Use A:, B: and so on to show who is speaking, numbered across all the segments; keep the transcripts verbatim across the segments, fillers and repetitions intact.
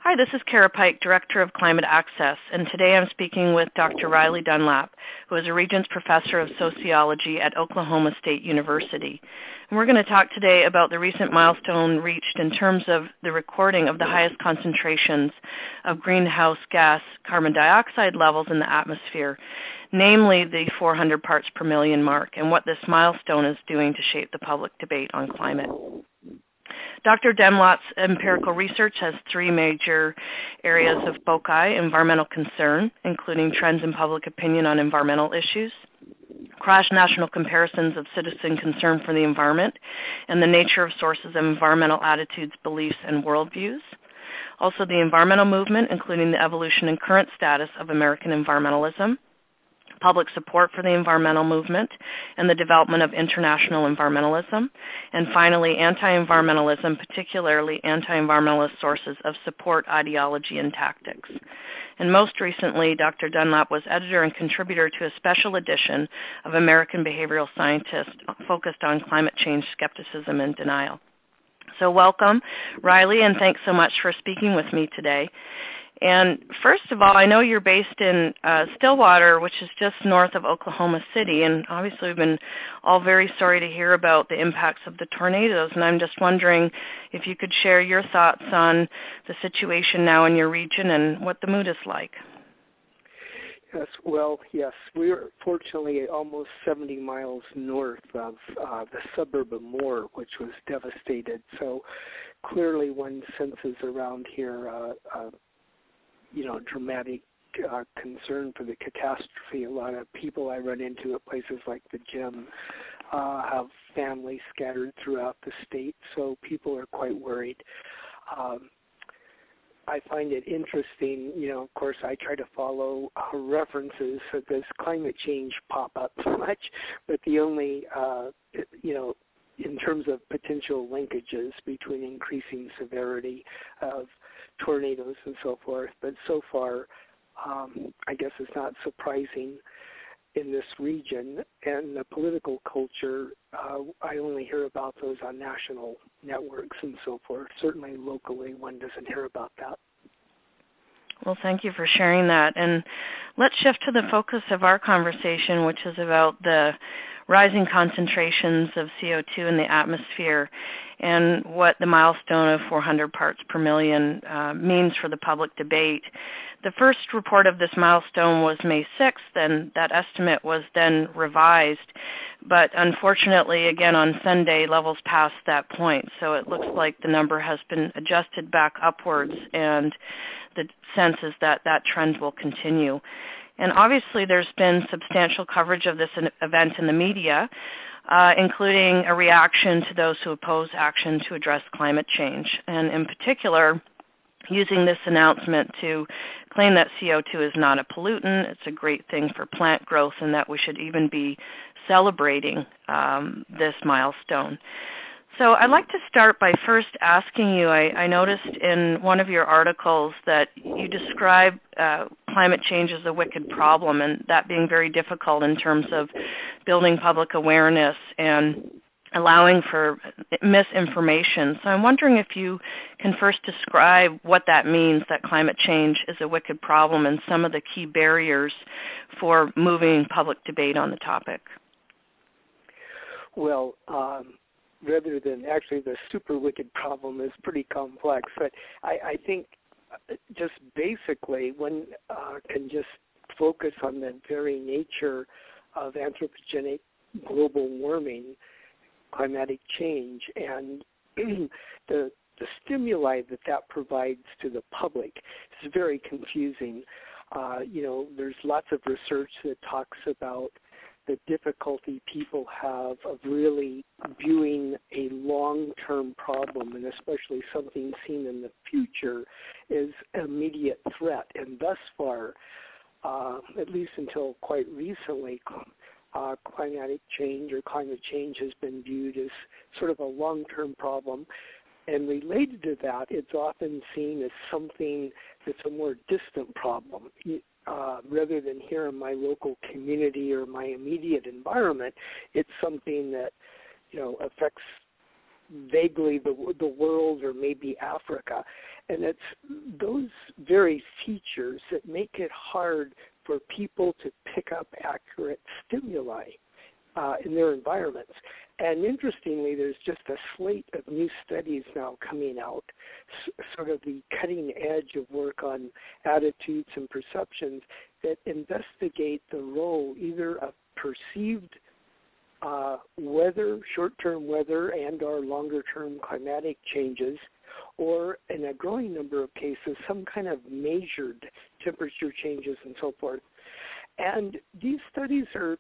A: Hi, this is Kara Pike, Director of Climate Access, and today I'm speaking with Doctor Riley Dunlap, who is a Regents Professor of Sociology at Oklahoma State University. And we're going to talk today about the recent milestone reached in terms of the recording of the highest concentrations of greenhouse gas carbon dioxide levels in the atmosphere, namely the four hundred parts per million mark, and what this milestone is doing to shape the public debate on climate. Doctor Dunlap's empirical research has three major areas of foci: environmental concern, including trends in public opinion on environmental issues; cross-national comparisons of citizen concern for the environment, and the nature of sources of environmental attitudes, beliefs, and worldviews; also the environmental movement, including the evolution and current status of American environmentalism; public support for the environmental movement, and the development of international environmentalism; and finally, anti-environmentalism, particularly anti-environmentalist sources of support, ideology, and tactics. And most recently, Doctor Dunlap was editor and contributor to a special edition of American Behavioral Scientist focused on climate change skepticism and denial. So welcome, Riley, and thanks so much for speaking with me today. And first of all, I know you're based in uh, Stillwater, which is just north of Oklahoma City, and obviously we've been all very sorry to hear about the impacts of the tornadoes, and I'm just wondering if you could share your thoughts on the situation now in your region and what the mood is like.
B: Yes, well, yes, we're fortunately almost seventy miles north of uh, the suburb of Moore, which was devastated, so clearly one senses around here uh, uh, you know, dramatic uh, concern for the catastrophe. A lot of people I run into at places like the gym uh, have families scattered throughout the state, so people are quite worried. Um, I find it interesting, you know, of course I try to follow uh, references so does climate change pop up so much, but the only, uh, you know, in terms of potential linkages between increasing severity of tornadoes and so forth, but so far, um, I guess it's not surprising in this region. And the political culture, uh, I only hear about those on national networks and so forth. Certainly locally, one doesn't hear about that.
A: Well, thank you for sharing that. And let's shift to the focus of our conversation, which is about the rising concentrations of C O two in the atmosphere and what the milestone of four hundred parts per million uh, means for the public debate. The first report of this milestone was May sixth, and that estimate was then revised. But unfortunately, again, on Sunday, levels passed that point. So it looks like the number has been adjusted back upwards, and the sense is that that trend will continue. And obviously there's been substantial coverage of this event in the media, uh, including a reaction to those who oppose action to address climate change, and in particular, using this announcement to claim that C O two is not a pollutant, it's a great thing for plant growth, and that we should even be celebrating um, this milestone. So I'd like to start by first asking you, I, I noticed in one of your articles that you describe uh, climate change as a wicked problem, and that being very difficult in terms of building public awareness and allowing for misinformation. So I'm wondering if you can first describe what that means, that climate change is a wicked problem, and some of the key barriers for moving public debate on the topic.
B: Well, um rather than actually the super wicked problem is pretty complex, but I, I think just basically one uh, can just focus on the very nature of anthropogenic global warming, climatic change, and the, the stimuli that that provides to the public is very confusing. Uh, you know, there's lots of research that talks about the difficulty people have of really viewing a long-term problem, and especially something seen in the future, as an immediate threat. And thus far, uh, at least until quite recently, uh, climatic change or climate change has been viewed as sort of a long-term problem. And related to that, it's often seen as something that's a more distant problem. Uh, rather than here in my local community or my immediate environment, it's something that, you know, affects vaguely the the world or maybe Africa. And it's those very features that make it hard for people to pick up accurate stimuli uh, in their environments. And interestingly, there's just a slate of new studies now coming out, s- sort of the cutting edge of work on attitudes and perceptions that investigate the role either of perceived uh, weather, short-term weather and or longer-term climatic changes, or in a growing number of cases, some kind of measured temperature changes and so forth. And these studies are,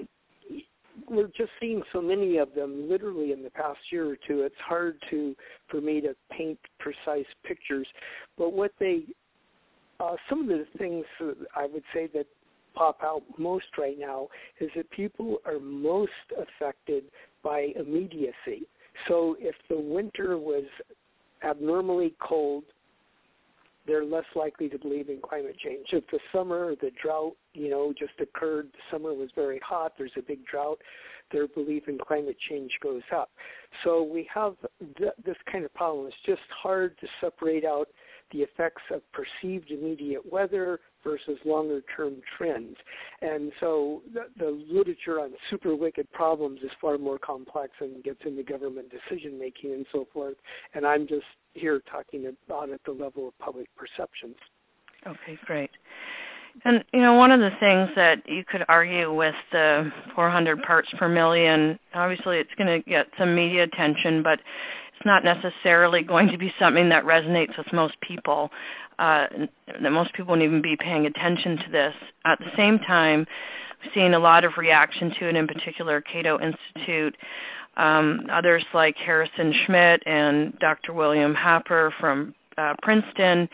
B: we're just seeing so many of them literally in the past year or two. It's hard to, for me to paint precise pictures. But what they, uh, some of the things I would say that pop out most right now is that people are most affected by immediacy. So if the winter was abnormally cold, they're less likely to believe in climate change. If the summer or the drought, you know, just occurred, the summer was very hot, there's a big drought, their belief in climate change goes up. So we have th- this kind of problem. It's just hard to separate out the effects of perceived immediate weather versus longer-term trends. And so the, the literature on super wicked problems is far more complex and gets into government decision-making and so forth. And I'm just here talking about at the level of public perceptions.
A: Okay, great. And, you know, one of the things that you could argue with the four hundred parts per million, obviously it's going to get some media attention, but it's not necessarily going to be something that resonates with most people, uh, that most people won't even be paying attention to this. At the same time, we've seen a lot of reaction to it, in particular Cato Institute, um, others like Harrison Schmidt and Doctor William Happer from uh, Princeton.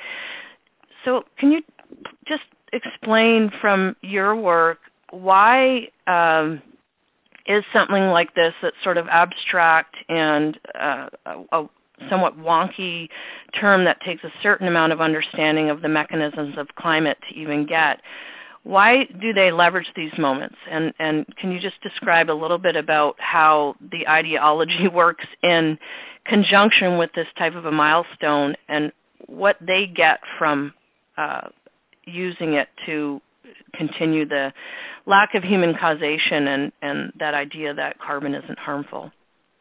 A: So can you just explain from your work why um, is something like this that's sort of abstract and uh, a, a somewhat wonky term that takes a certain amount of understanding of the mechanisms of climate to even get, why do they leverage these moments? And, and can you just describe a little bit about how the ideology works in conjunction with this type of a milestone and what they get from uh, using it to continue the lack of human causation and, and that idea that carbon isn't harmful?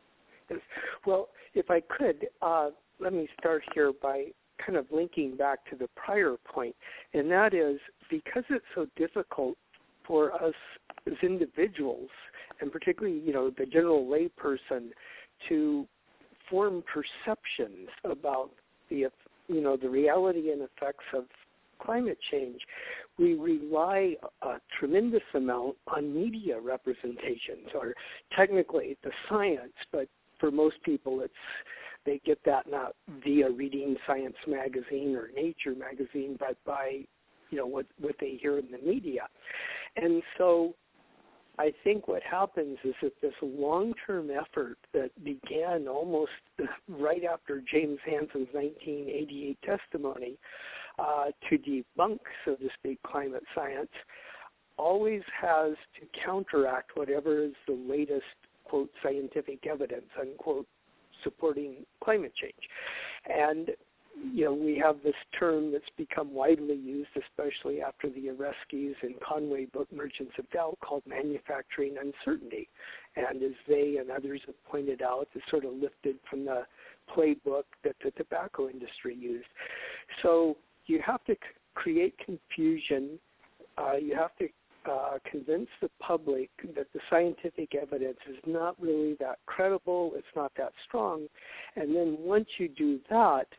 B: Well, if I could, uh, let me start here by kind of linking back to the prior point, and that is because it's so difficult for us as individuals, and particularly, you know, the general layperson, to form perceptions about the, you know, the reality and effects of climate change, we rely a tremendous amount on media representations, or technically the science, but for most people it's they get that not via reading Science magazine or Nature magazine, but by, you know, what, what they hear in the media. And so I think what happens is that this long-term effort that began almost right after James Hansen's nineteen eighty-eight testimony uh, to debunk, so to speak, climate science, always has to counteract whatever is the latest, quote, scientific evidence, unquote, supporting climate change. And, you know, we have this term that's become widely used, especially after the Oreskes and Conway book, Merchants of Doubt, called manufacturing uncertainty. And as they and others have pointed out, it's sort of lifted from the playbook that the tobacco industry used. So you have to c- create confusion. Uh, you have to Uh, convince the public that the scientific evidence is not really that credible, it's not that strong. And then once you do that,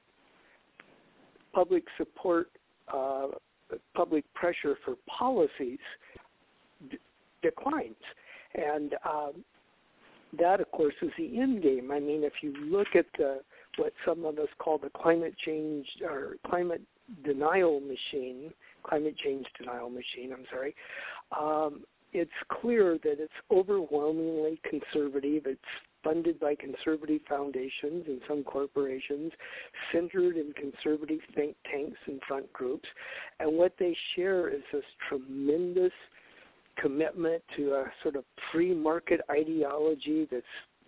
B: public support, uh, public pressure for policies d- declines. And um, that, of course, is the end game. I mean, if you look at the what some of us call the climate change or climate denial machine, climate change denial machine, I'm sorry, um, it's clear that it's overwhelmingly conservative. It's funded by conservative foundations and some corporations, centered in conservative think tanks and front groups. And what they share is this tremendous commitment to a sort of free market ideology that's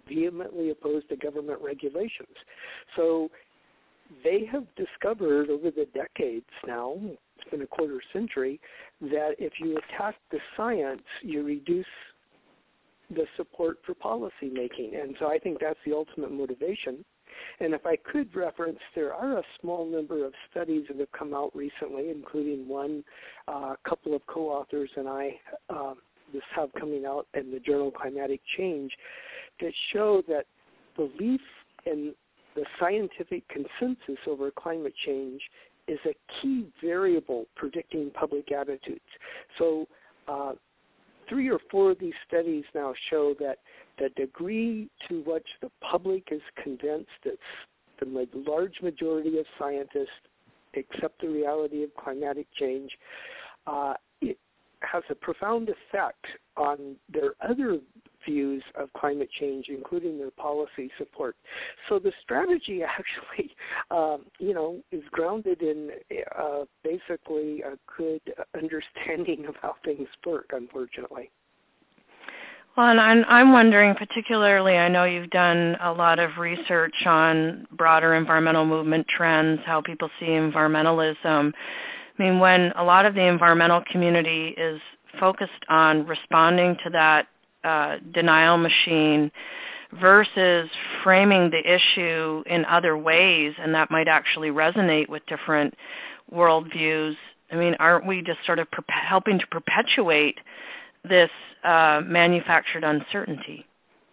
B: vehemently opposed to government regulations. So they have discovered over the decades now, it's been a quarter century, that if you attack the science, you reduce the support for policy making. And so I think that's the ultimate motivation. And if I could reference, there are a small number of studies that have come out recently, including one, a uh, couple of co-authors and I uh, just have coming out in the journal Climatic Change, that show that belief in the scientific consensus over climate change is a key variable predicting public attitudes. So uh, three or four of these studies now show that the degree to which the public is convinced that the large majority of scientists accept the reality of climatic change, uh, it has a profound effect on their other views of climate change, including their policy support. So the strategy actually, um, you know, is grounded in uh, basically a good understanding of how things work, unfortunately.
A: Well, and I'm, I'm wondering particularly, I know you've done a lot of research on broader environmental movement trends, how people see environmentalism. I mean, when a lot of the environmental community is focused on responding to that uh, denial machine versus framing the issue in other ways, and that might actually resonate with different worldviews, I mean, aren't we just sort of per- helping to perpetuate this uh, manufactured uncertainty?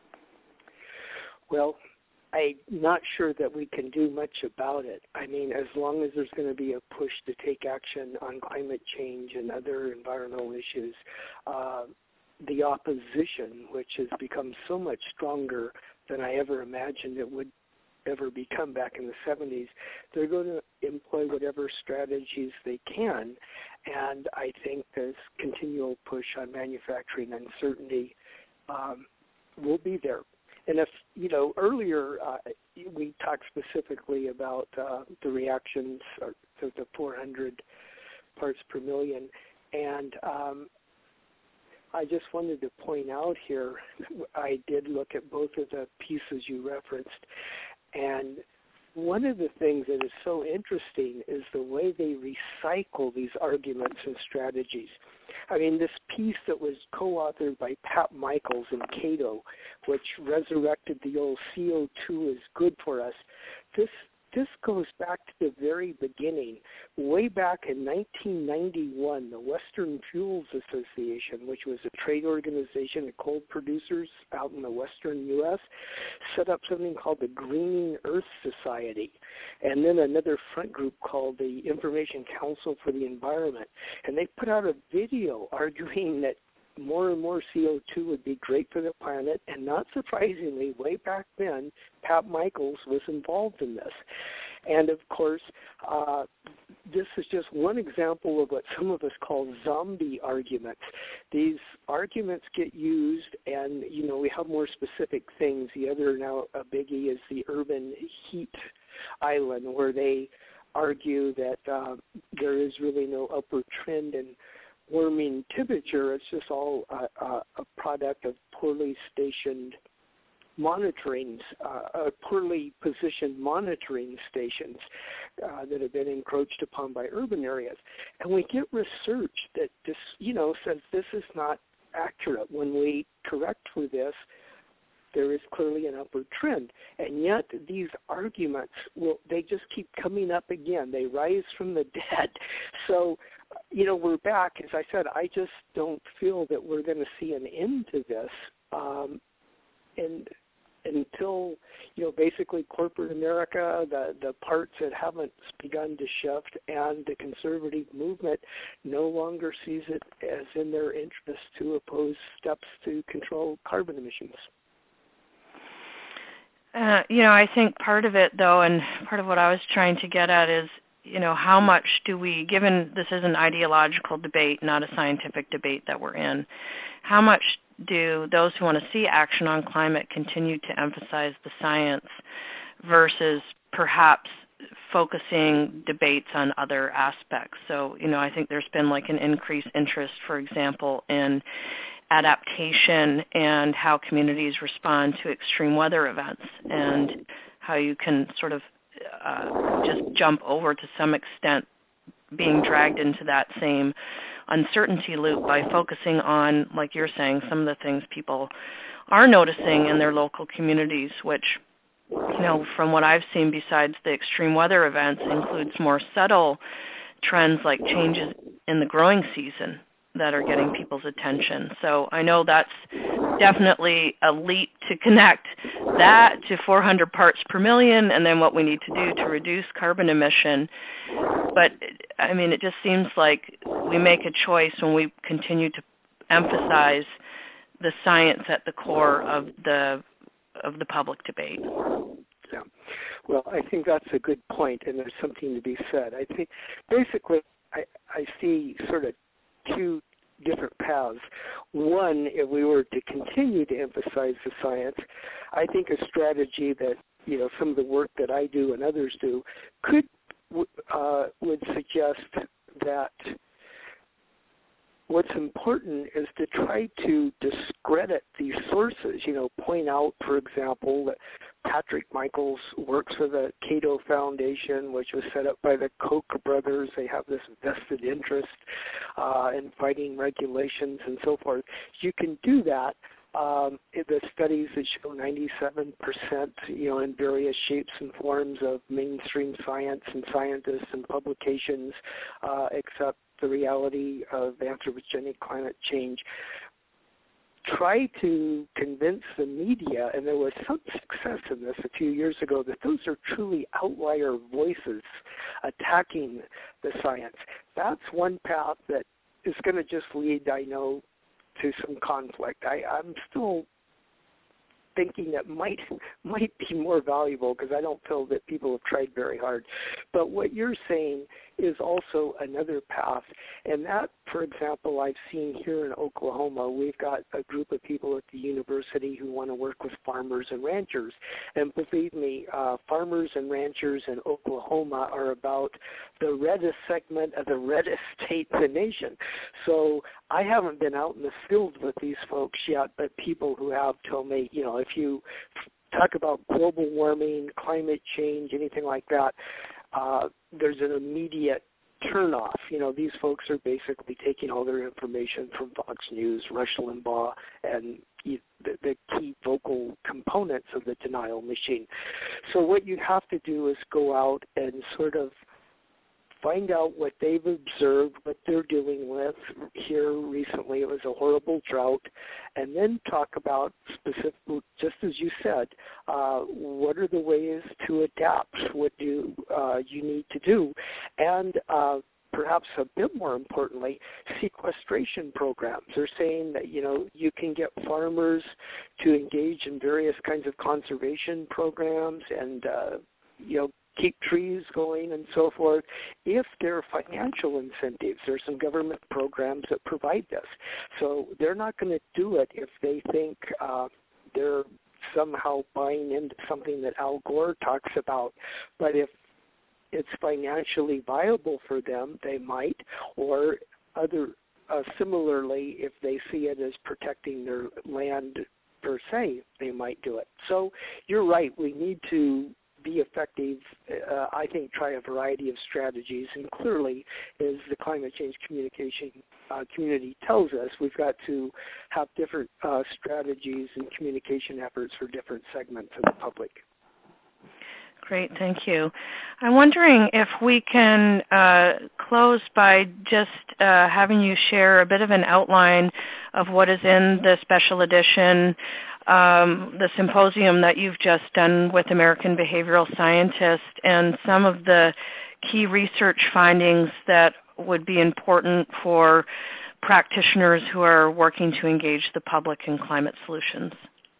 B: Well, I'm not sure that we can do much about it. I mean, as long as there's going to be a push to take action on climate change and other environmental issues, uh, the opposition, which has become so much stronger than I ever imagined it would ever become back in the seventies, they're going to employ whatever strategies they can. And I think this continual push on manufacturing uncertainty um, will be there. And if, you know, earlier uh, we talked specifically about uh, the reactions to the four hundred parts per million. And um, I just wanted to point out here, I did look at both of the pieces you referenced. And one of the things that is so interesting is the way they recycle these arguments and strategies. I mean, this piece that was co-authored by Pat Michaels and Cato, which resurrected the old C O two is good for us, this this goes back to the very beginning. Way back in nineteen ninety-one, the Western Fuels Association, which was a trade organization of coal producers out in the western U S, set up something called the Greening Earth Society, and then another front group called the Information Council for the Environment. And they put out a video arguing that more and more C O two would be great for the planet, and not surprisingly, way back then, Pat Michaels was involved in this. And of course, uh, this is just one example of what some of us call zombie arguments. These arguments get used, and, you know, we have more specific things. The other now a biggie is the urban heat island, where they argue that uh, there is really no upward trend in warming temperature. It's just all uh, uh, a product of poorly stationed monitoring, uh, uh, poorly positioned monitoring stations uh, that have been encroached upon by urban areas. And we get research that this, you know, says this is not accurate. When we correct for this, there is clearly an upward trend. And yet these arguments, will they just keep coming up again. They rise from the dead. So, you know, we're back. As I said, I just don't feel that we're going to see an end to this um, and until, you know, basically corporate America, the, the parts that haven't begun to shift, and the conservative movement no longer sees it as in their interest to oppose steps to control carbon emissions.
A: Uh, you know, I think part of it, though, and part of what I was trying to get at is, you know, how much do we, given this is an ideological debate, not a scientific debate that we're in, how much do those who want to see action on climate continue to emphasize the science versus perhaps focusing debates on other aspects? So, you know, I think there's been like an increased interest, for example, in adaptation and how communities respond to extreme weather events, and how you can sort of uh, just jump over to some extent being dragged into that same uncertainty loop by focusing on, like you're saying, some of the things people are noticing in their local communities, which, you know, from what I've seen besides the extreme weather events, includes more subtle trends like changes in the growing season that are getting people's attention. So I know that's definitely a leap to connect that to four hundred parts per million and then what we need to do to reduce carbon emission. But, I mean, it just seems like we make a choice when we continue to emphasize the science at the core of the of the public debate.
B: Yeah. Well, I think that's a good point, and there's something to be said. I think basically I, I see sort of two different paths. One, if we were to continue to emphasize the science, I think a strategy that, you know, some of the work that I do and others do could uh, would suggest that what's important is to try to discredit these sources, you know, point out, for example, that Patrick Michaels works for the Cato Foundation, which was set up by the Koch brothers. They have this vested interest uh, in fighting regulations and so forth. You can do that. Um, the studies that show ninety-seven percent, you know, in various shapes and forms of mainstream science and scientists and publications uh, accept the reality of anthropogenic climate change. Try to convince the media, and there was some success in this a few years ago, that those are truly outlier voices attacking the science. That's one path that is going to just lead, I know, to some conflict. I, I'm still thinking that might might be more valuable because I don't feel that people have tried very hard. But what you're saying is also another path, and that, for example, I've seen here in Oklahoma. We've got a group of people at the university who want to work with farmers and ranchers, and believe me, uh, farmers and ranchers in Oklahoma are about the reddest segment of the reddest state in the nation. So I haven't been out in the field with these folks yet, but people who have told me, you know, if you talk about global warming, climate change, anything like that, uh, there's an immediate turnoff. You know, these folks are basically taking all their information from Fox News, Rush Limbaugh, and the, the key vocal components of the denial machine. So what you have to do is go out and sort of find out what they've observed, what they're dealing with. Here recently it was a horrible drought, and then talk about specific, just as you said, uh, what are the ways to adapt, what do uh, you need to do, and uh, perhaps a bit more importantly, sequestration programs. They're saying that, you know, you can get farmers to engage in various kinds of conservation programs and, uh, you know, keep trees going and so forth, if there are financial incentives. There's some government programs that provide this. So they're not going to do it if they think uh, they're somehow buying into something that Al Gore talks about. But if it's financially viable for them, they might, or other uh, similarly, if they see it as protecting their land per se, they might do it. So you're right, we need to be effective, uh, I think, try a variety of strategies, and clearly, as the climate change communication uh, community tells us, we've got to have different uh, strategies and communication efforts for different segments of the public.
A: Great, thank you. I'm wondering if we can uh, close by just uh, having you share a bit of an outline of what is in the special edition, um, the symposium that you've just done with American behavioral scientists, and some of the key research findings that would be important for practitioners who are working to engage the public in climate solutions.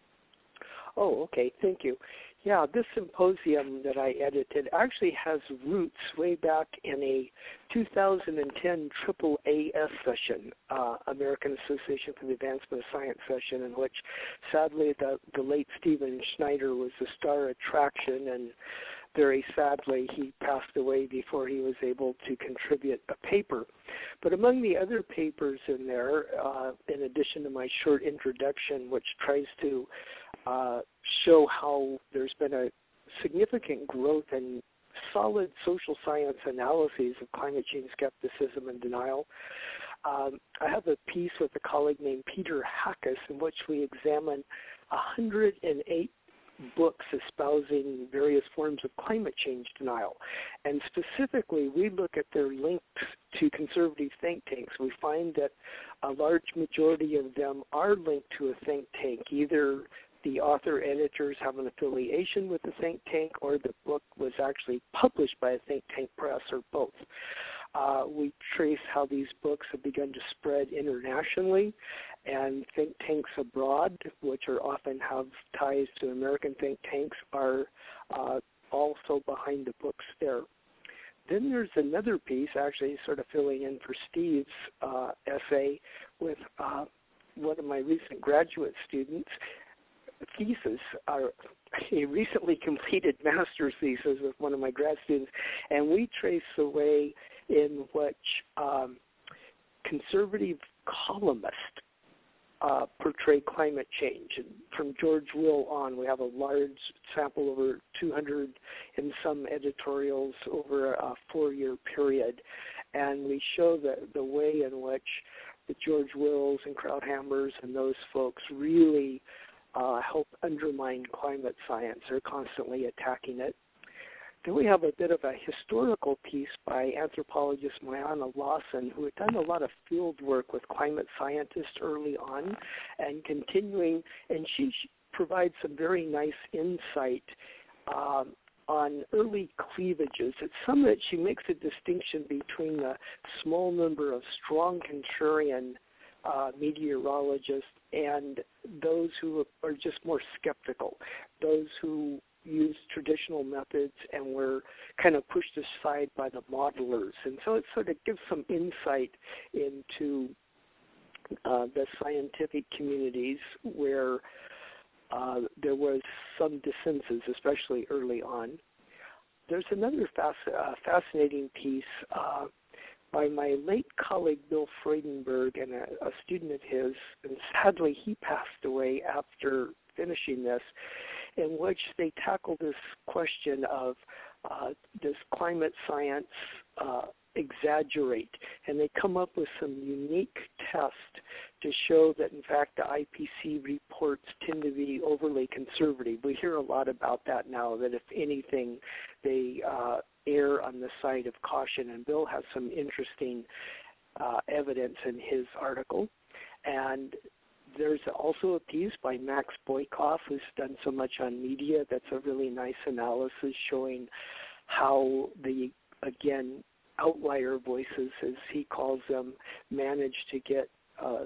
B: Oh, okay, thank you. Yeah, this symposium that I edited actually has roots way back in a two thousand ten triple A S session, uh, American Association for the Advancement of Science session, in which sadly the, the late Stephen Schneider was the star attraction, and very sadly, he passed away before he was able to contribute a paper. But among the other papers in there, uh, in addition to my short introduction, which tries to uh, show how there's been a significant growth in solid social science analyses of climate change skepticism and denial, um, I have a piece with a colleague named Peter Hackus in which we examine one hundred eight books espousing various forms of climate change denial. And specifically, we look at their links to conservative think tanks. We find that a large majority of them are linked to a think tank. Either the author editors have an affiliation with the think tank, or the book was actually published by a think tank press, or both. Uh, we trace how these books have begun to spread internationally, and think tanks abroad, which are often have ties to American think tanks, are uh, also behind the books there. Then there's another piece, actually sort of filling in for Steve's uh, essay, with uh, one of my recent graduate students' thesis, uh, a recently completed master's thesis with one of my grad students, and we trace the way in which um, conservative columnists uh, portray climate change. And from George Will on, we have a large sample, over two hundred in some editorials over a four-year period, and we show the, the way in which the George Wills and Krauthammers and those folks really uh, help undermine climate science. They're constantly attacking it. Then we have a bit of a historical piece by anthropologist Mariana Lawson, who had done a lot of field work with climate scientists early on and continuing, and she provides some very nice insight um, on early cleavages. At some of it, she makes a distinction between the small number of strong contrarian uh, meteorologists and those who are just more skeptical, those who use traditional methods and were kind of pushed aside by the modelers. And so it sort of gives some insight into uh, the scientific communities where uh, there was some dissensus, especially early on. There's another fasc- uh, fascinating piece uh, by my late colleague Bill Freudenberg and a, a student of his, and sadly he passed away after finishing this, in which they tackle this question of uh, does climate science uh, exaggerate? And they come up with some unique tests to show that, in fact, the I P C C reports tend to be overly conservative. We hear a lot about that now, that if anything, they uh, err on the side of caution. And Bill has some interesting uh, evidence in his article. And there's also a piece by Max Boykoff, who's done so much on media. That's a really nice analysis showing how the, again, outlier voices, as he calls them, manage to get, uh,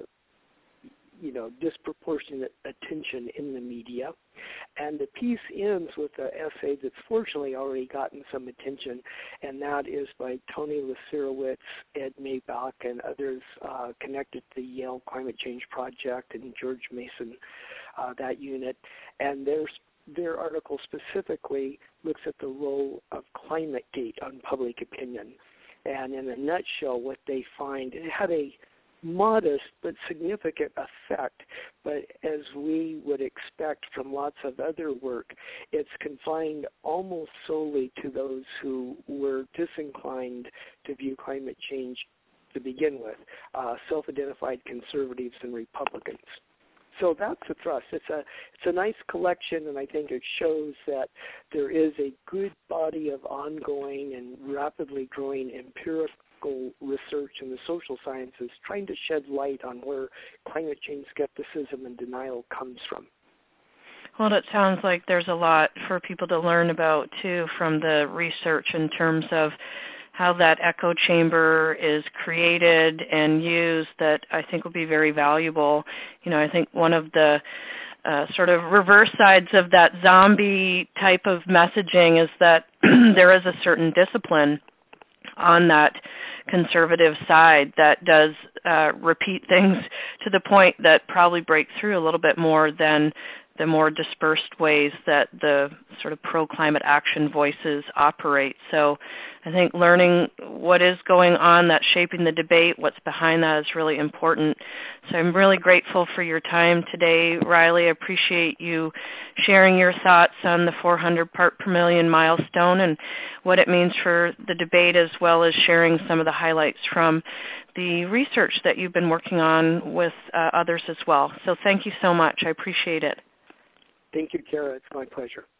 B: you know, disproportionate attention in the media. And the piece ends with an essay that's fortunately already gotten some attention, and that is by Tony Lasirowitz, Ed Maybach, and others uh, connected to the Yale Climate Change Project and George Mason, uh, that unit. And their, their article specifically looks at the role of ClimateGate on public opinion. And in a nutshell, what they find, it had a modest but significant effect, but as we would expect from lots of other work, it's confined almost solely to those who were disinclined to view climate change to begin with, uh, self-identified conservatives and Republicans. So that's the thrust. It's a it's a nice collection, and I think it shows that there is a good body of ongoing and rapidly growing empirical research in the social sciences trying to shed light on where climate change skepticism and denial comes from.
A: Well, it sounds like there's a lot for people to learn about, too, from the research in terms of how that echo chamber is created and used that I think will be very valuable. You know, I think one of the uh, sort of reverse sides of that zombie type of messaging is that there is a certain discipline on that conservative side that does uh, repeat things to the point that probably break through a little bit more than the more dispersed ways that the sort of pro-climate action voices operate. So I think learning what is going on that's shaping the debate, what's behind that, is really important. So I'm really grateful for your time today, Riley. I appreciate you sharing your thoughts on the four hundred part per million milestone and what it means for the debate, as well as sharing some of the highlights from the research that you've been working on with uh, others as well. So thank you so much. I appreciate it.
B: Thank you, Kara. It's my pleasure.